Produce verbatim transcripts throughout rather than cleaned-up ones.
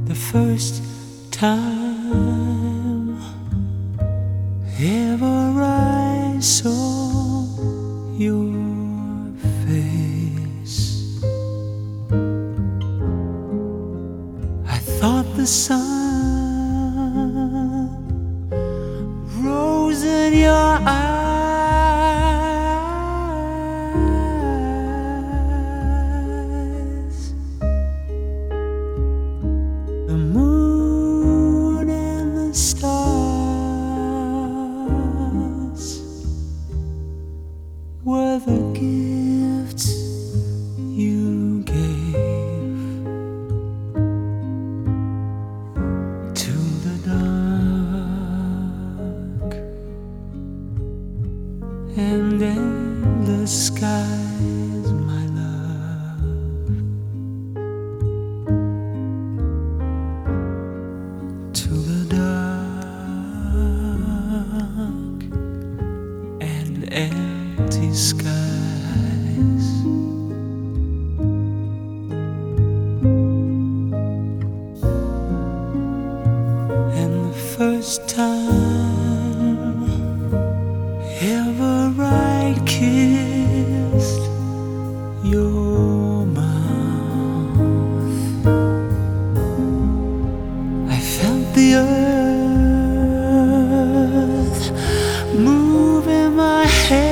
the first time ever I saw your face. I thought the sun rose in your eyes. The moon and the stars were the gifts you gave to the dark and endless skies, my love. To the dark and empty skies. And the first time ever I kissed your mouth, I felt the earth move in my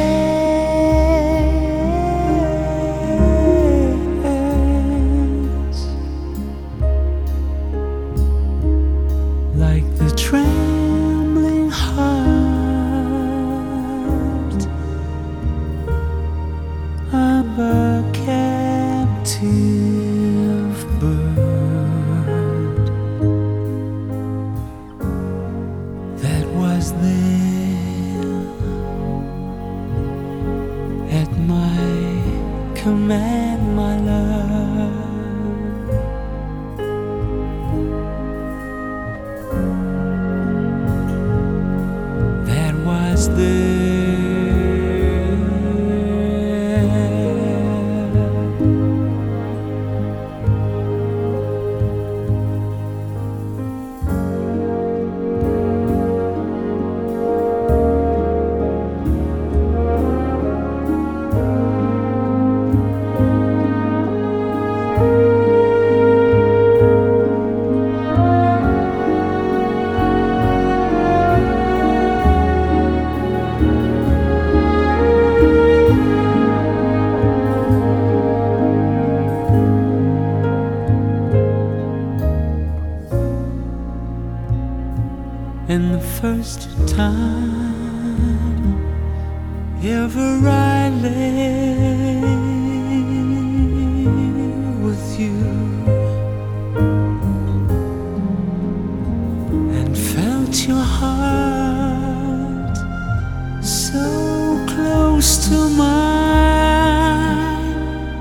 hands, like the trembling heart of a captive bird that was there at my command, my love. That was there. And the first time ever I lay with you and felt your heart so close to mine,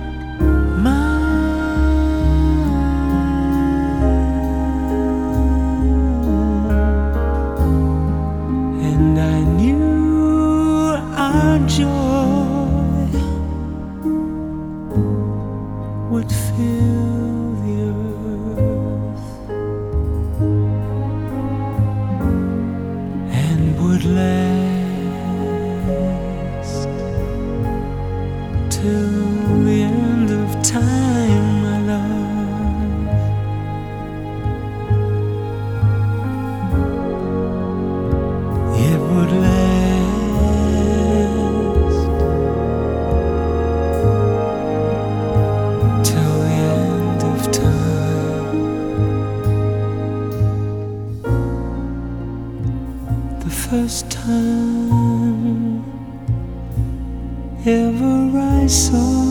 and I knew our joy would fill the earth and would last till the end of time, my love. It would last till the end of time. The first time ever I saw